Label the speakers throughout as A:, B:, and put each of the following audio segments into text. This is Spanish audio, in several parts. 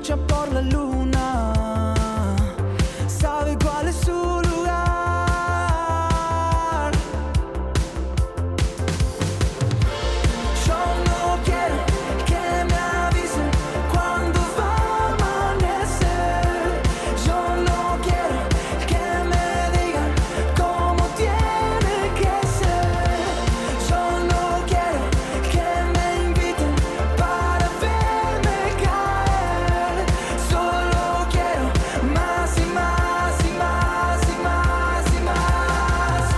A: lucha por la luna, sabe cuál es su lugar. Yo no quiero que me avisen cuando va a amanecer. Yo no quiero que me digan cómo tiene que ser. Yo no quiero que me inviten para verme caer. Solo quiero más y más y más y más y más.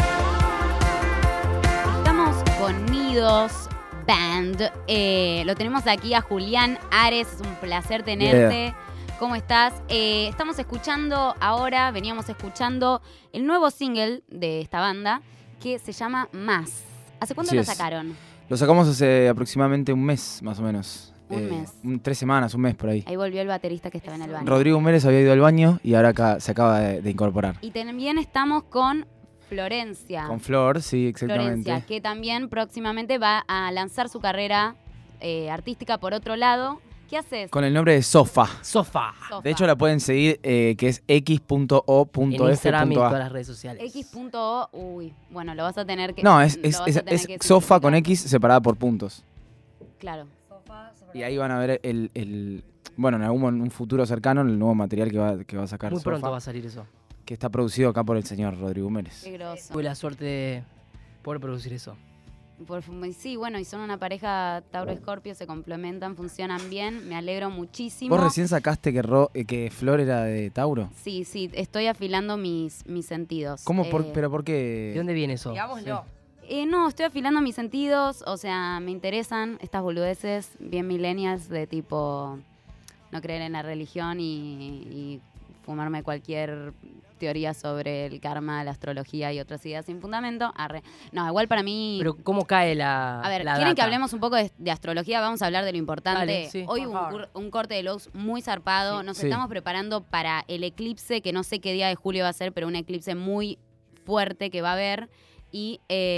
B: Estamos con Nidos Band. Lo tenemos aquí a Julián Ares. Es un placer tenerte. ¿Cómo estás? Estamos escuchando ahora, veníamos escuchando el nuevo single de esta banda que se llama Más. ¿Hace cuánto
C: Así
B: lo
C: es.
B: sacaron?
C: Lo sacamos hace aproximadamente un mes, más o menos.
B: Un mes.
C: 3 semanas, un mes por ahí.
B: Ahí volvió el baterista que estaba en el baño.
C: Rodrigo Mérez había ido al baño y ahora acá se acaba de incorporar.
B: Y también estamos con Florencia.
C: Con Flor, sí, exactamente.
B: Florencia, que también próximamente va a lanzar su carrera artística por otro lado. ¿Qué haces?
C: Con el nombre de Sofa.
D: Sofa.
B: Sofa.
C: De hecho, la pueden seguir, que es
D: En Instagram y en todas
C: x.o.f.a.
D: las redes sociales.
B: X.O. Uy, bueno, lo vas a tener que...
C: No,
B: lo
C: es
B: vas a tener que
C: Sofa con
B: simplificar.
C: X separada por puntos.
B: Claro.
C: Y ahí van a ver bueno, en un futuro cercano, el nuevo material que va a sacar
D: Muy
C: Sofa,
D: pronto va a salir eso.
C: que está producido acá por el señor Rodrigo Mérez.
B: Qué groso.
D: Tuve la suerte de poder producir eso.
B: Sí, bueno, y son una pareja Tauro-Escorpio, se complementan, funcionan bien, me alegro muchísimo.
C: ¿Vos recién sacaste que Flor era de Tauro?
B: Sí, estoy afilando mis sentidos.
C: ¿Cómo? ¿Pero por qué?
D: ¿De dónde viene eso?
E: Digámoslo.
B: No, estoy afilando mis sentidos, o sea, me interesan estas boludeces bien millennials de tipo no creer en la religión y fumarme cualquier teoría sobre el karma, la astrología y otras ideas sin fundamento. Arre. No, igual para mí...
D: Pero ¿cómo cae la
B: A ver,
D: la
B: ¿quieren que
D: data?
B: hablemos un poco de astrología? Vamos a hablar de lo importante.
D: Dale, sí.
B: Hoy
E: Por
B: hubo
E: favor.
B: un corte de luz muy zarpado.
D: Sí.
B: Nos
C: Sí.
B: estamos preparando para el eclipse, que no sé qué día de julio va a ser, pero un eclipse muy fuerte que va a haber. Y...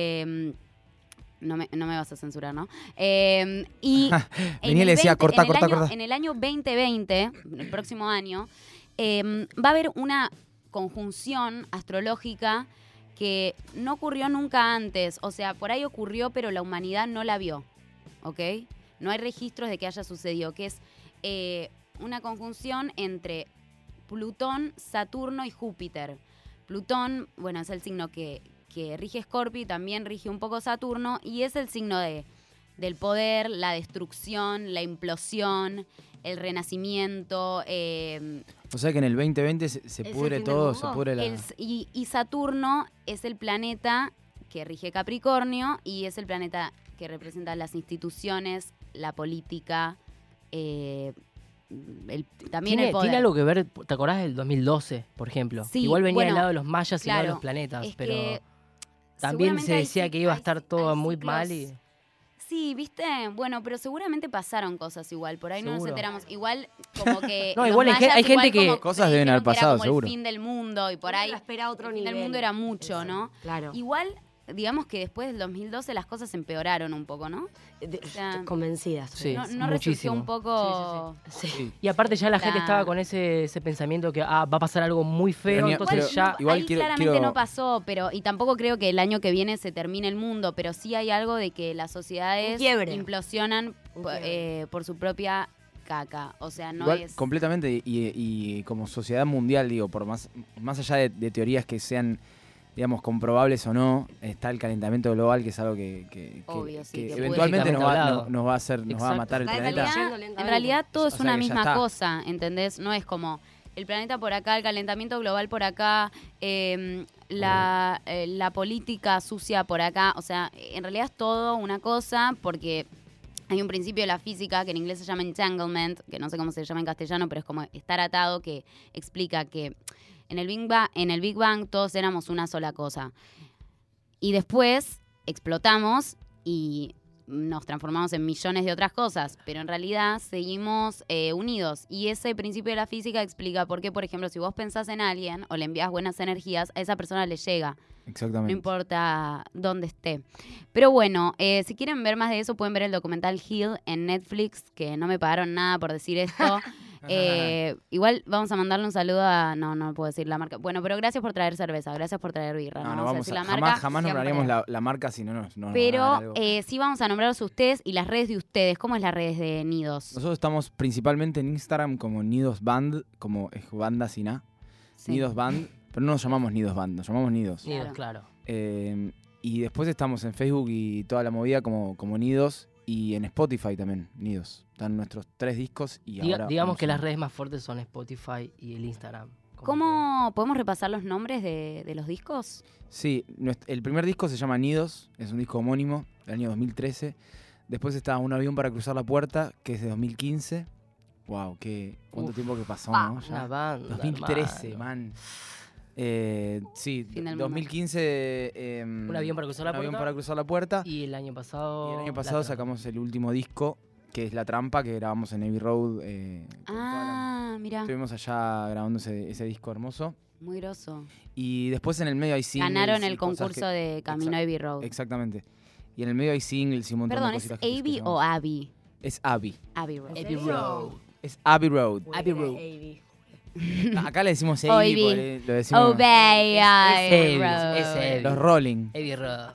B: no me vas a censurar, ¿no? Y
C: Venía y
B: en
C: le
B: el
C: decía,
B: 20
C: cortá,
B: en el
C: cortá,
B: año-
C: cortá.
B: En el año 2020, el próximo año, va a haber una conjunción astrológica que no ocurrió nunca antes. O sea, por ahí ocurrió, pero la humanidad no la vio. ¿Ok? No hay registros de que haya sucedido. Que es una conjunción entre Plutón, Saturno y Júpiter. Plutón, bueno, es el signo que rige Escorpio y también rige un poco Saturno. Y es el signo del poder, la destrucción, la implosión, el renacimiento.
C: O sea que en el 2020 se
E: ¿Es el
C: pudre
E: fin del
C: todo,
E: mundo?
C: se pudre la...
B: Y Saturno es el planeta que rige Capricornio y es el planeta que representa las instituciones, la política, también el poder.
D: ¿Tiene algo que ver, te acordás del 2012, por ejemplo?
B: Sí,
D: Igual venía
B: bueno,
D: del lado de los mayas y no de
B: claro,
D: los planetas,
B: es
D: pero
B: que
D: también
B: seguramente
D: se
B: hay
D: decía
B: cic-
D: que iba a
B: hay-
D: estar todo
B: hay
D: muy
B: ciclos-
D: mal y...
B: Sí, ¿viste? Bueno, pero seguramente pasaron cosas igual, por ahí no nos
D: Seguro.
B: enteramos. Igual como que
D: No,
B: los
D: igual hay
B: mayas
D: hay gente
B: igual
D: que-
B: como
C: Cosas deben haber
B: creyeron que era
C: pasado,
B: como
C: seguro.
B: el fin del mundo y por ahí
E: Uno espera otro
B: el fin del
E: nivel.
B: mundo era mucho,
E: Eso,
B: ¿no?
E: Claro.
B: Igual, digamos que después del 2012 las cosas empeoraron un poco, ¿no?
E: O
B: sea,
E: convencidas.
D: Sí.
B: no resurgió
D: muchísimo.
B: un poco...
E: Sí.
C: Sí.
D: Y aparte ya la gente
B: La-
D: estaba con ese pensamiento que va a pasar algo muy feo,
C: Venía-
D: entonces
C: pero-
D: ya...
C: igual
B: ahí
C: quiero-
B: claramente
C: quiero-
B: no pasó, pero y tampoco creo que el año que viene se termine el mundo, pero sí hay algo de que las sociedades
E: Un quiebre.
B: implosionan
E: Un quiebre.
B: por su propia caca. O sea, no
C: Igual,
B: es...
C: completamente, y como sociedad mundial, digo, por más allá de teorías que sean, digamos, comprobables o no, está el calentamiento global, que es algo que
B: Obvio, sí,
C: que
B: que
C: eventualmente nos
D: puede-
C: va, nos va a hacer, nos va a
D: Exacto.
C: matar el
E: Está
C: planeta.
E: cayendo
B: En
E: lentamente.
B: realidad todo
C: O
B: es
C: sea
B: una
C: que ya
B: misma
C: está.
B: cosa, ¿entendés? No es como el planeta por acá, el calentamiento global por acá, la política sucia por acá. O sea, en realidad es todo una cosa porque hay un principio de la física que en inglés se llama entanglement, que no sé cómo se llama en castellano, pero es como estar atado, que explica que en el Big Bang todos éramos una sola cosa. Y después explotamos y nos transformamos en millones de otras cosas, pero en realidad seguimos unidos. Y ese principio de la física explica por qué, por ejemplo, si vos pensás en alguien o le envías buenas energías, a esa persona le llega, no
C: Exactamente.
B: importa dónde esté. Pero bueno, si quieren ver más de eso, pueden ver el documental Heal en Netflix, que no me pagaron nada por decir esto. Igual vamos a mandarle un saludo a... No puedo decir la marca. Bueno, pero gracias por traer cerveza, gracias por traer birra.
C: No,
B: No,
C: no
B: vamos
C: vamos
B: a
C: a,
B: decir la marca.
C: jamás
B: sí,
C: nombraríamos la marca si no nos van a
B: Pero
C: dar algo.
B: sí vamos a nombrarlos a ustedes y las redes de ustedes. ¿Cómo es las redes de Nidos?
C: Nosotros estamos principalmente en Instagram como Nidos Band, como es banda sin A.
B: Sí.
C: Nidos Band, pero no nos llamamos Nidos Band, nos llamamos Nidos.
D: Nidos, claro.
C: Y después estamos en Facebook y toda la movida como Nidos y en Spotify también, Nidos. Están nuestros 3 discos y ahora...
D: Digamos que las redes más fuertes son Spotify y el Instagram.
B: ¿Cómo podemos repasar los nombres de los discos?
C: Sí, el primer disco se llama Nidos, es un disco homónimo del año 2013. Después está Un avión para cruzar la puerta, que es de 2015. Wow, cuánto tiempo que pasó, ¿no? Ya.
D: Una banda,
C: 2013,
D: hermano.
C: man. Sí,
B: Fin del mundo.
C: 2015.
D: Un avión para cruzar la
C: Un avión
D: puerta.
C: para cruzar la puerta.
D: Y el año pasado...
C: Y el año
D: La
C: pasado
D: Trampa.
C: sacamos el último disco, que es La Trampa, que grabamos en Abbey Road.
B: Mira,
C: Estuvimos allá grabando ese disco hermoso.
B: muy groso.
C: Y después en el medio hay singles.
B: Ganaron
C: y
B: el
C: cosas
B: concurso de Camino Abbey Road.
C: Exactamente. Y en el medio hay singles y un montón
B: Perdón,
C: de
B: ¿es
C: cositas. que
B: Abbey o
C: escuchamos.
B: Abby?
C: Es Abbey.
B: Abbey Road.
D: Abbey Road.
C: Es Abbey Road.
D: Abbey Road.
C: Acá le decimos
B: O
C: Abbey,
B: Abbey.
C: porque lo decimos
B: Obey Abbey
D: Abbey,
B: Road.
D: es Abbey.
C: los Rolling.
D: Abbey Road.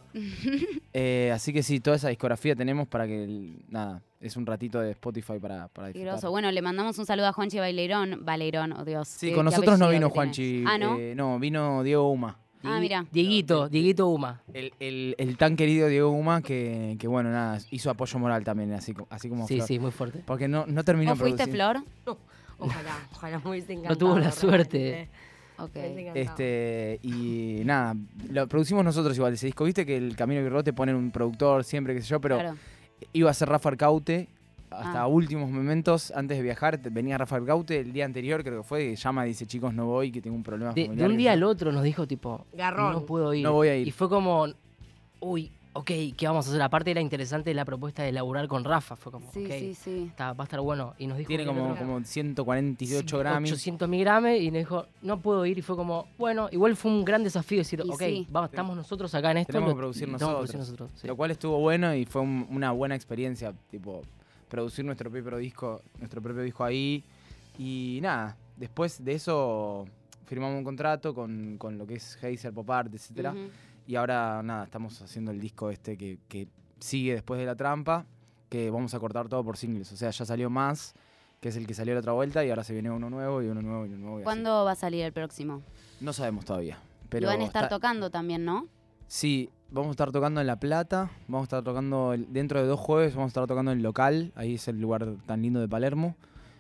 C: Así que sí, toda esa discografía tenemos para que, nada, es un ratito de Spotify para
B: Qué
C: disfrutar.
B: groso. Bueno, le mandamos un saludo a Juanchi Baileirón, oh Dios.
C: Sí,
B: qué-
C: con
B: qué
C: nosotros no
B: apellido
C: vino
B: que tiene.
C: Juanchi.
B: Ah, ¿no?
C: No, vino Diego Uma.
B: Mira.
D: Dieguito Uma.
C: El tan querido Diego Uma que bueno, nada, hizo apoyo moral también, así como
D: Sí,
C: Flor.
D: sí, muy fuerte.
C: Porque no terminó
B: ¿Vos fuiste,
C: produciendo.
B: Flor?
E: Ojalá me hubiese
D: No
E: encantado.
D: tuvo la
E: realmente.
D: suerte.
B: Ok.
E: Me hubiese encantado.
C: Y nada, lo producimos nosotros igual ese disco. Viste que el Camino Abbey Road te ponen un productor siempre, qué sé yo, pero
B: Claro.
C: iba a ser Rafa Arcaute hasta
B: Ah.
C: últimos momentos antes de viajar. Venía Rafa Arcaute el día anterior, creo que fue, llama y dice, chicos, no voy, que tengo un problema
D: De
C: familiar.
D: un
C: que
D: día
C: yo-
D: al otro nos dijo tipo,
E: Garrón.
D: no puedo ir.
C: No voy a ir.
D: Y fue como, uy, ok, ¿qué vamos a hacer? Aparte era interesante la propuesta de laburar con Rafa. Fue como,
B: Sí,
D: ok,
B: sí.
D: va a estar bueno. Y nos dijo
C: Tiene
D: que el
C: como,
D: otro-
C: como 148 Grammys.
D: 800 miligramos y nos dijo, no puedo ir. Y fue como, bueno, igual fue un gran desafío decir,
B: Y
D: ok,
B: sí.
D: vamos, estamos nosotros acá en esto.
C: Tenemos que
D: lo-
C: producir
D: y tenemos que
C: nosotros.
D: producir sí.
C: Lo cual estuvo bueno y fue una buena experiencia, tipo, producir nuestro propio disco ahí. Y nada, después de eso firmamos un contrato con lo que es Heiser, Pop Art, etcétera.
B: Ujú.
C: Y ahora nada, estamos haciendo el disco que sigue después de La Trampa, que vamos a cortar todo por singles. O sea, ya salió Más, que es el que salió la otra vuelta, y ahora se viene uno nuevo y uno nuevo y uno nuevo. Y así.
B: ¿Cuándo va a salir el próximo?
C: No sabemos todavía.
B: Y
C: Pero
B: van a estar
C: está-
B: tocando también, ¿no?
C: Sí, vamos a estar tocando en La Plata, vamos a estar tocando dentro de 2 jueves, vamos a estar tocando en el local, ahí es el lugar tan lindo de Palermo.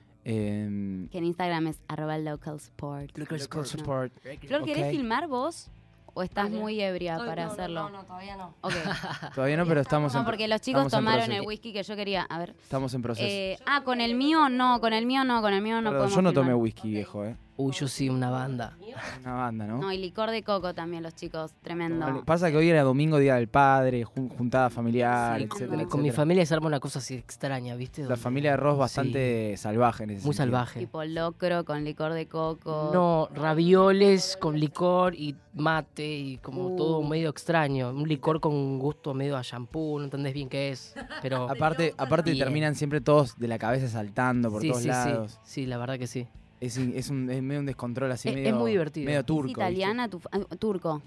B: Que en Instagram es @localsport.
C: Sport.
B: Flor, ¿querés
C: Ok.
B: filmar vos? ¿O estás
E: Ah, bien.
B: muy ebria
E: Ay,
B: para
E: no,
B: hacerlo?
E: No, todavía no.
B: Ok.
C: Todavía no, pero estamos
B: No,
C: en
B: porque los chicos
C: estamos en
B: tomaron
C: proceso.
B: el whisky que yo quería. A ver.
C: Estamos en proceso.
B: Con el mío no, con el mío no
C: Perdón,
B: podemos
C: yo no tomé
B: filmar.
C: whisky, viejo,
D: Uy, yo sí, una banda.
C: Una banda, ¿no?
B: No, y licor de coco también los chicos, tremendo.
C: Pasa que hoy era domingo, Día del Padre, juntada familiar,
D: Sí,
C: etcétera,
D: con mi
C: etcétera.
D: familia se arma una cosa así extraña, ¿viste?
C: La
D: Donde-
C: familia de Ross bastante salvaje en ese
D: Muy
C: sentido.
D: salvaje.
B: Tipo locro con licor de coco.
D: No, ravioles con licor y mate y como todo medio extraño. Un licor con gusto medio a shampoo, no entendés bien qué es. Pero
C: Aparte
D: Bien.
C: terminan siempre todos de la cabeza saltando por
D: sí,
C: todos
D: sí,
C: lados.
D: sí. Sí, la verdad que sí.
C: Es medio un descontrol así
D: Es
C: medio...
D: muy divertido.
C: Medio
D: ¿Es
C: turco.
B: ¿Es italiana? Turco.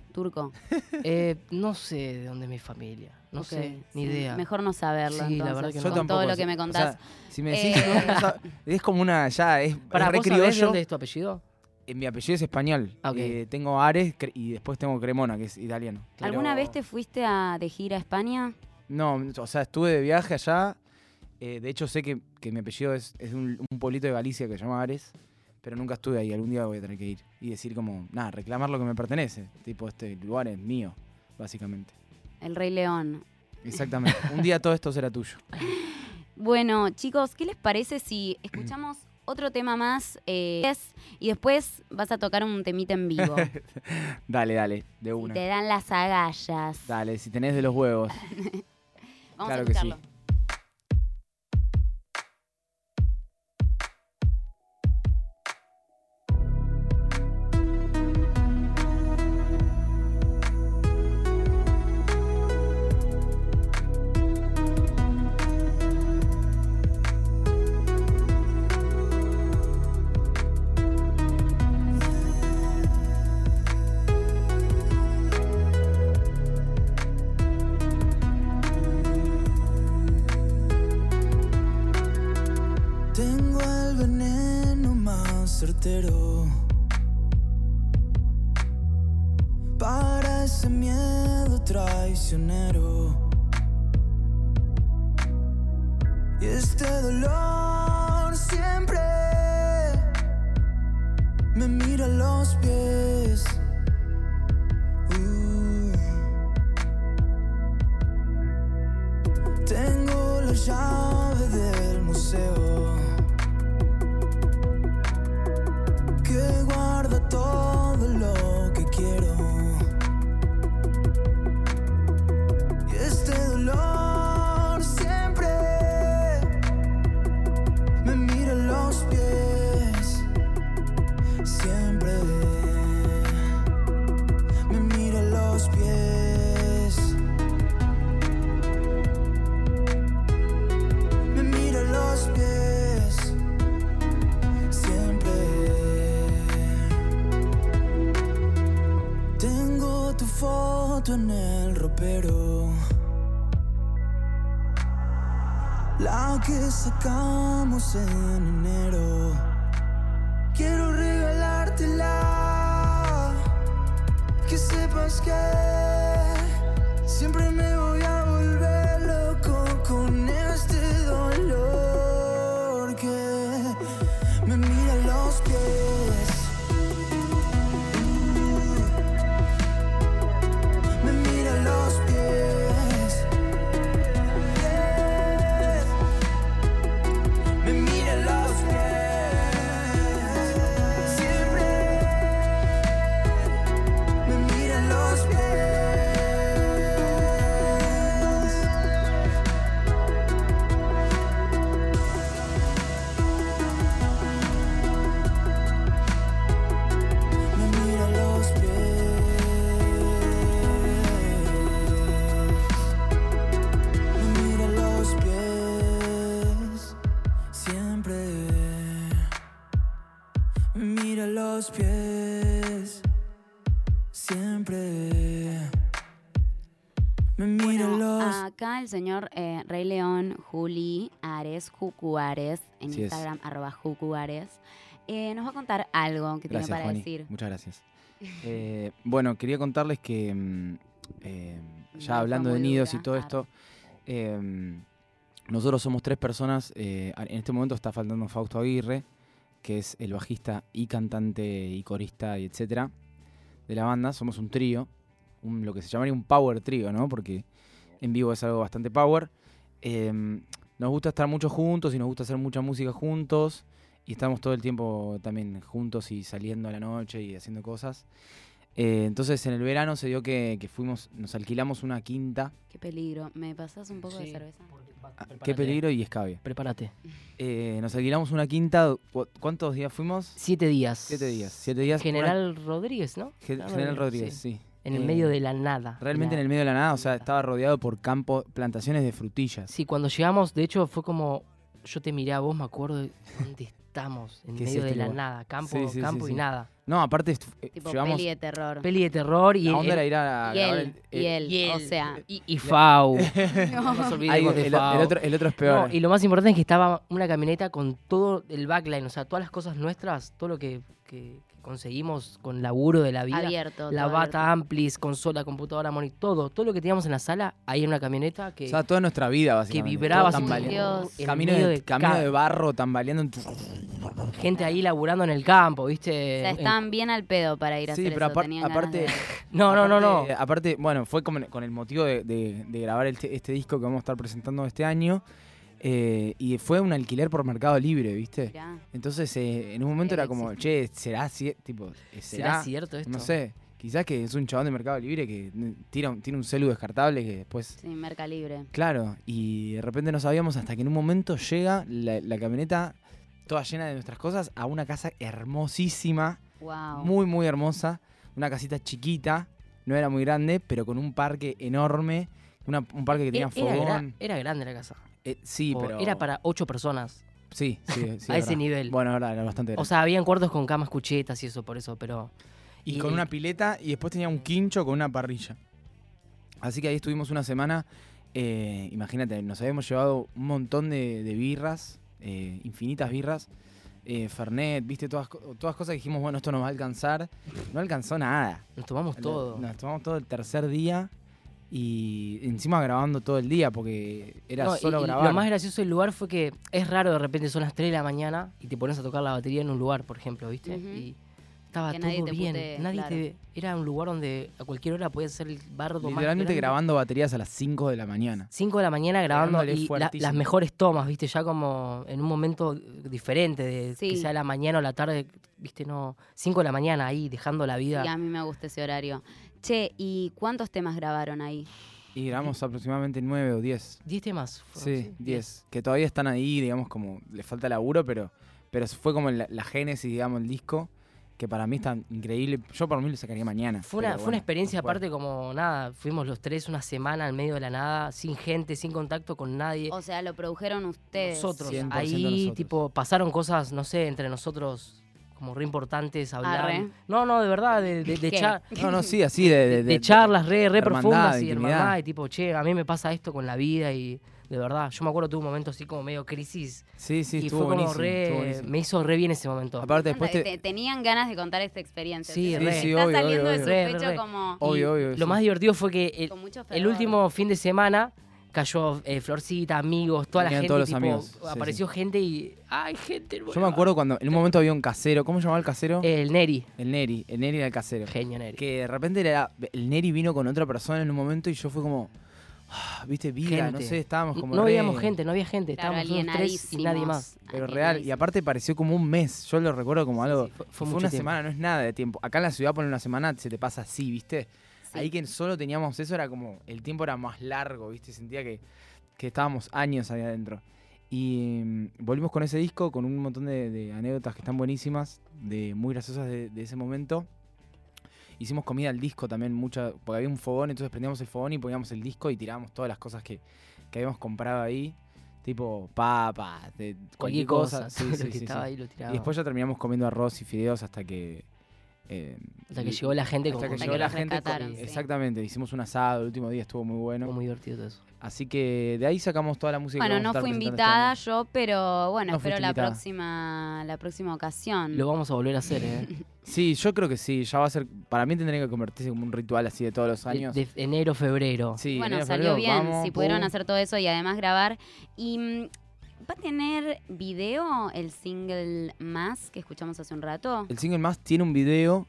D: No sé de dónde es mi familia. No
B: Ok,
D: sé, ni
B: sí.
D: idea.
B: Mejor no saberlo.
D: Sí, la
B: entonces,
D: verdad que
C: ¿viste?
D: no.
B: con todo
C: tampoco
B: lo
C: sé.
B: que me
C: O
B: contás.
C: sea, si me decís,
B: Eh.
C: no, es como una... Ya, es
D: Para
C: re
D: vos sabés de
C: criollo.
D: dónde es tu apellido?
C: Mi apellido es español.
D: Ah, ok.
C: Tengo Ares y después tengo Cremona, que es italiano.
B: ¿Alguna
C: Pero-
B: vez te fuiste de gira a España?
C: No, o sea, estuve de viaje allá. De hecho, sé que mi apellido es de un pueblito de Galicia que se llama Ares, pero nunca estuve ahí. Algún día voy a tener que ir y decir como, nada, reclamar lo que me pertenece. Tipo, este lugar es mío, básicamente.
B: El Rey León.
C: Exactamente. Un día todo esto será tuyo.
B: Bueno, chicos, ¿qué les parece si escuchamos otro tema más y después vas a tocar un temita en vivo?
C: Dale, de
B: Si
C: una.
B: te dan las agallas.
C: Dale, si tenés de los huevos.
B: Vamos
C: Claro
B: a
C: que sí.
B: escucharlo.
A: certero para ese miedo traicionero. Y este dolor siempre me mira los pies. Tengo la llave del museo que guarda todo lo que quiero. Y este dolor siempre me mira los pies. Siempre me mira los pies. Me mira los pies. Siempre. Tengo tu foto en el ropero, la que sacamos en enero. Quiero regalártela, que sepas que siempre me voy a volver loco con este dolor que me mira los pies. Me mira los pies. Me mira los pies. Siempre me mira los pies. Me mira los pies. Me mira los pies. Siempre me mira los pies. Siempre me mira
B: Bueno,
A: los.
B: acá el señor Rey León, Juli Ares, Jucu Ares, en
C: Así es.
B: Instagram, @JucuAres, nos va a contar algo que
C: Gracias,
B: tiene para
C: Juani.
B: decir.
C: Muchas gracias. Bueno, quería contarles que ya hablando
B: fue
C: de
B: muy
C: nidos
B: dura.
C: y todo esto, nosotros somos 3 personas. En este momento está faltando Fausto Aguirre, que es el bajista y cantante y corista y etcétera de la banda. Somos un trío, lo que se llamaría un power trío, ¿no? Porque en vivo es algo bastante power. Nos gusta estar mucho juntos y nos gusta hacer mucha música juntos. Y estamos todo el tiempo también juntos y saliendo a la noche y haciendo cosas. Entonces en el verano se dio que nos alquilamos una quinta.
B: Qué peligro. ¿Me pasás un poco de cerveza?
C: Qué peligro y escabia.
D: Prepárate.
C: Nos alquilamos una quinta. ¿Cuántos días fuimos?
D: 7 días.
C: 7 días. 7 días.
D: General Rodríguez, ¿no?
C: General Rodríguez, sí.
D: En el medio de la nada.
C: Realmente en el medio de la nada, o sea, estaba rodeado por plantaciones de frutillas.
D: Sí, cuando llegamos, de hecho, fue como... Yo te miré a vos, me acuerdo de dónde estamos. En
C: ¿Qué es
D: medio de
C: este
D: la
C: lugar?
D: nada. Campo,
C: Sí, sí,
D: campo
C: sí,
D: y
C: sí.
D: nada.
C: No, aparte
B: Tipo
C: llevamos...
B: peli de terror.
D: Peli de terror y...
C: La onda era ir a
B: Y
C: grabar
B: él, o sea...
D: Y Fau.
B: No.
D: No nos
C: Ay,
D: olvidemos de
C: el
D: Fau.
C: otro es peor.
D: No, y lo más importante es que estaba una camioneta con todo el backline, o sea, todas las cosas nuestras, todo lo que conseguimos con laburo de la vida.
B: Abierto.
D: La
B: todo
D: bata,
B: abierto.
D: amplis, consola, computadora, monitor, todo lo que teníamos en la sala, ahí en una camioneta que,
C: O sea, toda nuestra vida,
D: que
C: básicamente.
D: vibraba
C: Todo
D: así
C: tambaleando.
B: Dios.
D: en
C: Camino
D: medio
C: de, camino de barro, tambaleando.
D: gente ahí laburando en el campo,
B: O
D: ¿viste?
B: sea, estaban bien al pedo para ir a
C: Sí,
B: hacer
C: pero
B: eso. Tenían ganas
C: aparte...
B: de-
D: No.
C: Aparte, bueno, fue con el motivo de grabar este disco que vamos a estar presentando este año. Y fue un alquiler por Mercado Libre, ¿viste?
B: Mirá.
C: Entonces, en un momento
B: Debe
C: era como,
B: existir.
C: che, ¿será así? Tipo,
D: ¿Será cierto esto?
C: No sé, quizás que es un chabón de Mercado Libre que tiene un celu descartable que después...
B: Sí, Merca Libre.
C: Claro, y de repente no sabíamos hasta que en un momento llega la camioneta toda llena de nuestras cosas a una casa hermosísima,
B: Wow.
C: muy, muy hermosa. Una casita chiquita, no era muy grande, pero con un parque enorme. Un parque que tenía fogón.
D: Era grande la casa.
C: Sí, pero...
D: Era para 8 personas,
C: Sí, sí, sí.
D: a
C: es
D: ese
C: verdad.
D: nivel.
C: Bueno, era bastante grande.
D: O sea, habían cuartos con camas cuchetas y eso, por eso, pero...
C: Y con una pileta y después tenía un quincho con una parrilla. Así que ahí estuvimos una semana. Imagínate, nos habíamos llevado un montón de birras, infinitas birras. Fernet, viste, todas cosas que dijimos, bueno, esto nos va a alcanzar. No alcanzó nada.
D: Nos tomamos todo.
C: Nos tomamos todo el tercer día y encima grabando todo el día porque era
D: No,
C: solo
D: y
C: grabar.
D: lo más gracioso del lugar fue que es raro de repente son las 3 de la mañana y te pones a tocar la batería en un lugar, por ejemplo, ¿viste?
B: Ujú.
D: Y estaba
B: Que
D: todo
B: nadie te
D: bien.
B: putee,
D: Nadie
B: claro.
D: Era un lugar donde a cualquier hora podías hacer el bardo más
C: Literalmente
D: grande.
C: grabando baterías a las 5 de la mañana.
D: 5 de la mañana grabando
C: Pegándole
D: y
C: fuertísimo.
D: las mejores tomas, ¿viste? Ya como en un momento diferente de
B: Sí.
D: que sea la mañana o la tarde, ¿viste? No, 5 de la mañana ahí dejando la vida.
B: Y a mí me gusta ese horario. Che, ¿y cuántos temas grabaron ahí?
C: Y grabamos aproximadamente 9 o 10.
D: 10 temas. fueron,
C: Sí, 10. Que todavía están ahí, digamos, como le falta laburo, pero fue como la génesis, digamos, el disco, que para mí está increíble. Yo por mí lo sacaría mañana.
D: Fue
C: pero
D: una
C: bueno,
D: experiencia
C: no fue.
D: aparte como nada, fuimos los 3 una semana al medio de la nada, sin gente, sin contacto con nadie.
B: O sea, lo produjeron ustedes.
D: Nosotros,
C: 100%
D: ahí
C: nosotros.
D: tipo pasaron cosas, no sé, entre nosotros como re importantes, hablar.
B: Arre.
D: No, de verdad, de
B: ¿Qué?
C: No, sí, así de
D: charlas re
C: hermandad,
D: profundas
C: de
D: y
C: intimidad.
D: hermandad, y tipo, che, a mí me pasa esto con la vida y de verdad, yo me acuerdo tuve un momento así como medio crisis
C: Sí, sí,
D: y
C: estuvo
D: fue como
C: buenísimo, estuvo buenísimo.
D: me hizo re bien ese momento.
C: Aparte después
B: Tenían ganas de contar esta experiencia.
D: Sí,
B: Se
D: re.
B: les
C: Sí,
B: está
C: obvio,
B: saliendo de
C: obvio,
B: su
D: obvio.
B: pecho
D: Re.
B: como
D: Y
C: Obvio,
D: lo
C: sí.
D: más divertido fue que
B: con mucho
D: el
B: fervor.
D: último fin de semana cayó Florcita, amigos, toda la
C: Venían
D: gente,
C: todos los
D: tipo,
C: amigos, sí,
D: apareció gente y ¡ay, gente nueva!
C: Yo me acuerdo cuando en un momento había un casero. ¿Cómo se llamaba el casero?
D: El Neri,
C: El Neri era el casero.
D: genio Neri.
C: Que de repente el Neri vino con otra persona en un momento y yo fue como, viste, vida, no
D: Gente.
C: sé, estábamos como
D: No
C: re-
D: veíamos gente, no había gente,
B: Claro,
D: estábamos nosotros 3 y nadie más.
C: Pero real, y aparte pareció como un mes, yo lo recuerdo como algo,
D: Sí,
C: fue
D: fue mucho
C: una
D: tiempo.
C: semana, no es nada de tiempo. Acá en la ciudad poner una semana se te pasa así, viste.
B: Sí.
C: Ahí que solo teníamos eso, era como, el tiempo era más largo, viste, sentía que estábamos años ahí adentro. Y volvimos con ese disco, con un montón de anécdotas que están buenísimas, muy graciosas de ese momento. Hicimos comida al disco también, porque había un fogón, entonces prendíamos el fogón y poníamos el disco y tirábamos todas las cosas que habíamos comprado ahí, tipo papas,
D: Cualquier cosa,
C: Sí,
D: lo
C: sí,
D: que
C: sí,
D: estaba
C: sí.
D: ahí lo
C: Y
D: tiraba.
C: después ya terminamos comiendo arroz y fideos hasta que
D: llegó la gente
C: hasta
D: con
C: que
B: Hasta
C: llegó
B: que
C: la
B: los
C: gente.
B: rescataron, sí.
C: Exactamente, hicimos un asado el último día, estuvo muy bueno.
D: Fue muy divertido todo eso.
C: Así que de ahí sacamos toda la música.
B: Bueno,
C: que vamos
B: no
C: a estar
B: fui
C: presentando
B: invitada
C: este
B: yo, pero bueno,
C: No
B: espero
C: fuiste
B: la
C: invitada.
B: próxima ocasión.
D: Lo vamos a volver a hacer, ¿eh?
C: año. Sí, yo creo que sí, ya va a ser, para mí tendría que convertirse como un ritual así de todos los años.
D: De enero, febrero.
C: Sí,
B: Bueno,
C: enero,
B: salió
C: febrero,
B: bien,
C: vamos,
B: si pudieron
C: pum.
B: hacer todo eso y además grabar. Y ¿va a tener video el single más que escuchamos hace un rato?
C: El single más tiene un video,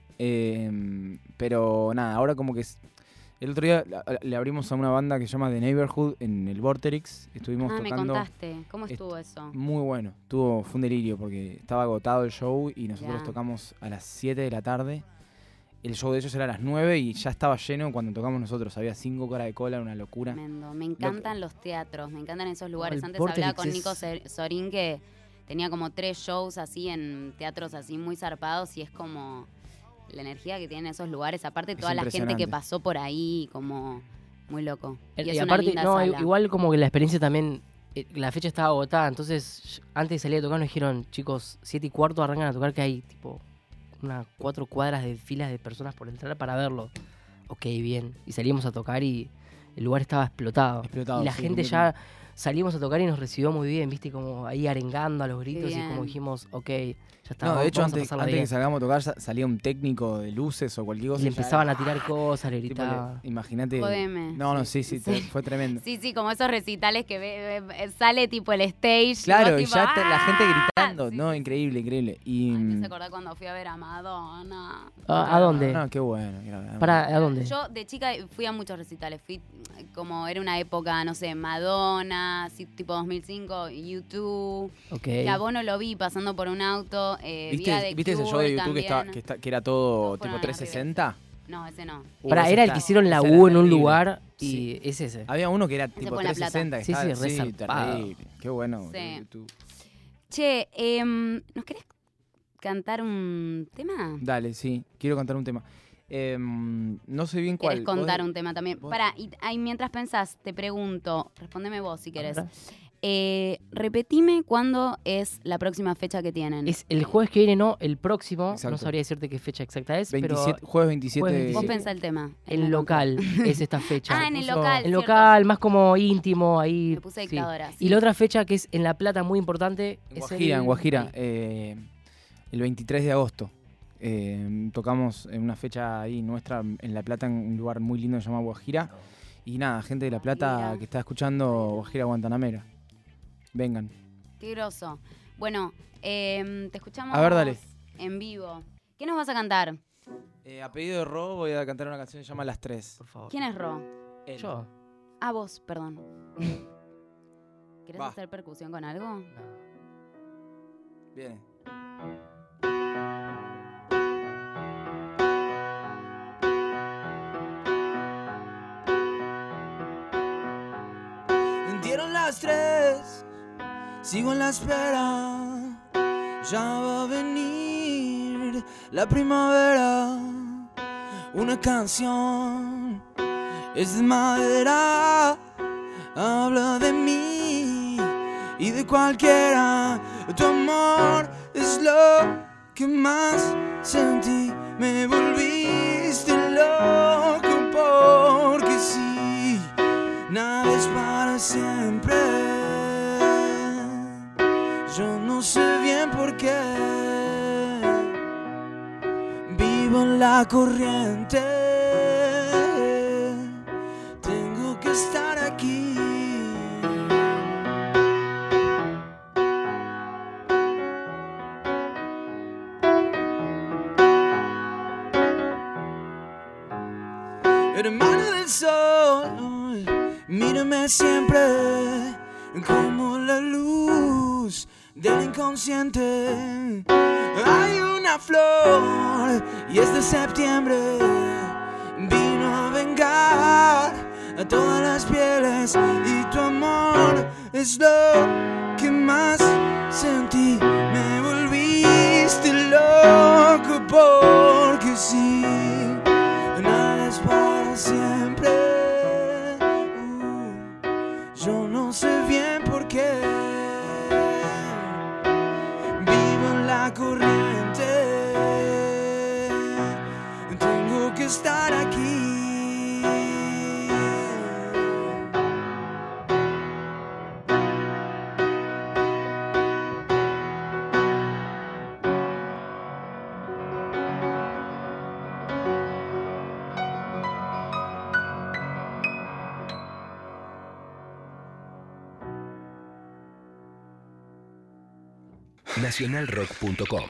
C: pero nada, ahora como que el otro día le abrimos a una banda que se llama The Neighborhood en el Vorterix. Estuvimos
B: Ah, me
C: tocando.
B: contaste. ¿Cómo estuvo eso?
C: Muy bueno, fue un delirio porque estaba agotado el show y nosotros
B: Ya.
C: tocamos a las 7 de la tarde. El show de ellos era a las 9 y ya estaba lleno cuando tocamos nosotros. Había 5 horas de cola, una locura.
B: Tremendo. Me encantan los teatros, me encantan esos lugares.
D: el
B: Antes hablaba
D: Vorterix
B: con
D: es-
B: Nico Sorín que tenía como 3 shows así en teatros así muy zarpados y es como la energía que tienen esos lugares. Aparte
C: Es
B: toda la gente que
C: impresionante.
B: pasó por ahí, como muy loco. Y es
D: Y
B: una
D: aparte,
B: linda
D: no,
B: sala.
D: igual como que la experiencia también, la fecha estaba agotada, entonces antes de salir a tocar nos dijeron, chicos, 7:15 arrancan a tocar, que hay tipo unas 4 cuadras de filas de personas por entrar para verlo. Ok, bien. Y salimos a tocar y el lugar estaba explotado.
C: Explotado,
D: y la
C: sí,
D: gente ya salimos a tocar y nos recibió muy bien, viste, como ahí arengando a los gritos y
B: bien.
D: como dijimos, ok, ya está.
C: No, de hecho,
D: vamos a
C: antes
D: pasarla
C: que
D: bien.
C: salgamos a tocar salía un técnico de luces o cualquier
D: Y
C: cosa.
D: le
C: y ya
D: empezaban
C: era-
D: a tirar cosas, le
C: tipo,
D: gritaban.
C: Imagínate.
B: Jodeme.
C: No, sí,
B: Sí.
C: fue tremendo.
B: Sí, como esos recitales que sale tipo el stage.
C: Claro,
B: vos
C: y
B: tipo,
C: ya la gente
B: ¡ah!
C: gritando.
B: Sí,
C: No,
B: sí,
C: increíble, increíble. Y,
B: Ay, me hace acordar cuando fui a ver a Madonna.
D: ¿A dónde?
C: No, qué bueno.
D: ¿A dónde?
B: Yo de chica fui a muchos recitales. Fui como era una época, no sé, Madonna, sí, tipo 2005, YouTube.
D: Ok.
B: Que a Bono lo vi pasando por un auto. Vi a The
C: ¿Viste ese show
B: Cure
C: de YouTube
B: también.
C: que era todo
B: Todos fueron
C: tipo
B: a la
C: 360?
B: No, ese no.
D: Pará,
C: Ese
D: era el
C: está-
D: que hicieron la
C: ese era
D: U en un
C: terrible.
D: lugar y
C: Sí.
D: es ese.
C: Había uno que era tipo
B: fue en La Plata.
C: 360. que
D: Sí,
C: estaba-
D: sí, re zarpado.
C: terrible. Qué bueno.
B: Sí.
C: YouTube.
B: Che, ¿nos querés cantar un tema?
C: Dale, sí. Quiero cantar un tema. No sé bien cuál.
B: ¿Querés contar
C: ¿Vos-
B: un tema también?
C: vos-
B: Pará, y ahí mientras pensás, te pregunto, respondeme vos si querés.
D: Ahora.
B: Repetime cuándo es la próxima fecha que tienen.
D: Es el jueves que viene, no, el próximo.
C: Exacto.
D: No sabría decirte qué fecha exacta es,
C: 27,
D: pero
C: jueves 27
D: jueves
C: de...
B: Vos
D: 27.
B: pensá el tema.
D: el local es esta fecha.
B: Ah, en el
C: puso-
B: local.
D: El
B: cierto.
D: local, más como íntimo, ahí.
B: Me puse
D: sí.
B: dictadora.
D: Y la otra fecha que es en La Plata, muy importante,
C: En
D: es
C: Guajira,
D: el-
C: en Guajira.
D: ahí.
C: el 23 de agosto. Tocamos en una fecha ahí nuestra en La Plata, en un lugar muy lindo que se llama Guajira. Y nada, gente de La Plata
B: Guajira.
C: que está escuchando Guajira Guantanamera. Vengan.
B: Qué groso. Bueno, te escuchamos
C: A ver, dale.
B: en vivo. ¿Qué nos vas a cantar?
C: A pedido de Ro voy a cantar una canción que se llama Las Tres.
D: Por favor.
B: ¿Quién es Ro?
C: Él.
D: Yo.
B: Ah, vos, perdón. ¿Querés
C: Va.
B: hacer percusión con algo?
D: No.
C: Viene.
A: Dieron las 3, sigo en la espera. Ya va a venir la primavera. Una canción es de madera. Habla de mí y de cualquiera. Tu amor es lo que más sentí. Me volviste loco porque sí. Nada es para siempre. Yo no sé bien por qué. Vivo en la corriente. Tengo que estar aquí. Hermano del sol, mírame siempre como la luz del inconsciente. Hay una flor y es de septiembre. Vino a vengar a todas las pieles y tu amor es lo que más sentí. Me volviste loco porque sí. Nada es para siempre. Yo no sé bien por qué. Vivo en la corriente. Tengo que estar aquí.
F: Nacionalrock.com.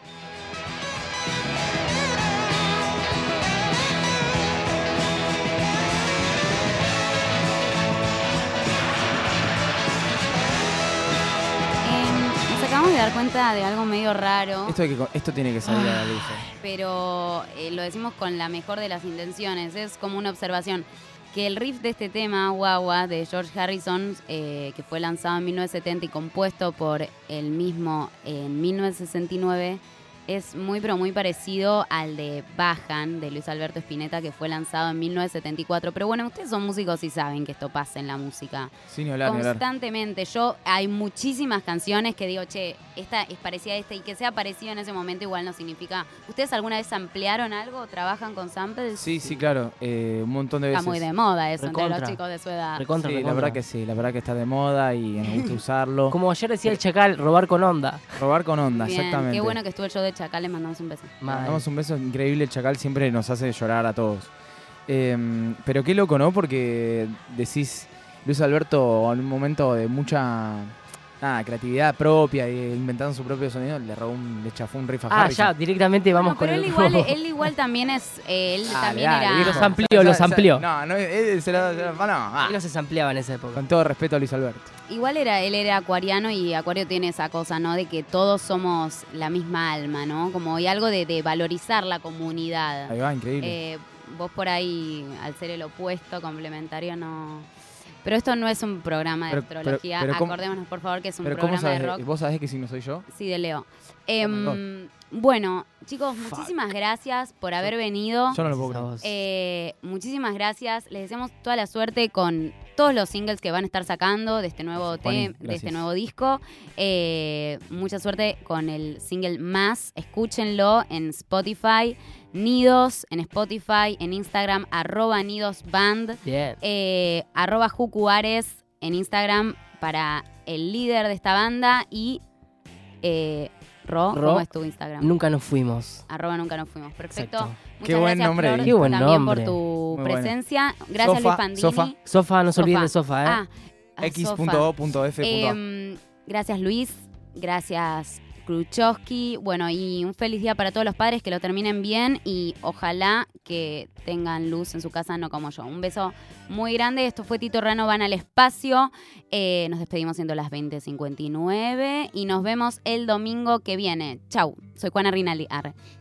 B: Nos acabamos de dar cuenta de algo medio raro,
C: Esto tiene que salir a la luz.
B: pero lo decimos con la mejor de las intenciones. Es como una observación. Que el riff de este tema, Guagua, de George Harrison, que fue lanzado en 1970 y compuesto por él mismo en 1969, es muy pero muy parecido al de Bajan, de Luis Alberto Spinetta, que fue lanzado en 1974. Pero bueno, ustedes son músicos y saben que esto pasa en la música.
C: Sí, ni hablar, ni hablar.
B: Constantemente. Hay muchísimas canciones que digo, che, esta es parecida a esta, y que sea parecido en ese momento igual no significa... ¿Ustedes alguna vez ampliaron algo? ¿Trabajan con samples?
C: Sí, claro. Un montón de veces.
B: Está muy de moda eso entre
D: Recontra.
B: los chicos de su edad.
D: Recontra,
C: Sí, la
D: recontra.
C: verdad que sí. La verdad que está de moda y me gusta usarlo.
D: Como ayer decía el Chacal, robar con onda.
C: Robar con onda,
B: Bien,
C: exactamente.
B: qué bueno que estuvo el show de Chacal, les mandamos un beso.
C: Le mandamos un beso increíble. El Chacal siempre nos hace llorar a todos. Pero qué loco, ¿no? Porque decís, Luis Alberto, en un momento de mucha creatividad propia y inventando su propio sonido, le chafó un riff a
D: Ah,
C: Harrison.
D: ya, directamente vamos
B: No,
D: con
B: pero
D: el...
B: él igual también es... él
C: Dale,
B: también
C: dale,
B: era...
C: viejo.
D: Los amplió, los amplió.
C: No, él se lo no.
D: Él no se sampleaba en esa época.
C: Con todo respeto a Luis Alberto.
B: Igual él era acuariano, y Acuario tiene esa cosa, ¿no? De que todos somos la misma alma, ¿no? Como hay algo de valorizar la comunidad.
C: Ahí va, increíble.
B: Vos por ahí, al ser el opuesto, complementario, no... Pero esto no es un programa de
C: Pero-
B: astrología.
C: pero ¿cómo-
B: Acordémonos, por favor, que es un
C: Pero ¿cómo
B: programa de
C: sabes?
B: rock.
C: ¿Vos sabés qué signo soy yo?
B: Sí, de Leo.
C: Oh my
B: Bueno, chicos, muchísimas gracias por haber venido.
C: Yo no lo puedo creer.
D: Sos-
B: Muchísimas gracias. Les deseamos toda la suerte con todos los singles que van a estar sacando de este nuevo,
C: Juani,
B: de este
C: gracias.
B: nuevo disco. Mucha suerte con el single Más. Escúchenlo en Spotify. Nidos en Spotify, en Instagram, @nidosband,
D: Bien.
B: @jucuares en Instagram para el líder de esta banda, y Ro,
D: Ro,
B: ¿cómo es tu Instagram?
D: Nunca nos fuimos.
B: @nunca nos fuimos. Perfecto.
D: Exacto.
B: Muchas
C: Qué buen
B: gracias,
C: nombre,
B: Flor,
C: Di.
D: Qué buen
B: también
D: nombre.
B: por tu
C: Muy bueno.
B: presencia. Gracias,
C: Sofa,
B: Luis Pandini.
C: Sofa.
D: No se olviden de Sofa, ¿eh?
B: Ah, Sofa.
C: X.O.F.A.
B: Gracias, Luis. Gracias, Kruchowski. Bueno, y un feliz día para todos los padres, que lo terminen bien y ojalá que tengan luz en su casa, no como yo. Un beso muy grande. Esto fue Tito Rano Van al Espacio. Nos despedimos siendo las 20:59 y nos vemos el domingo que viene. Chau, soy Juana Rinaldi. Arre.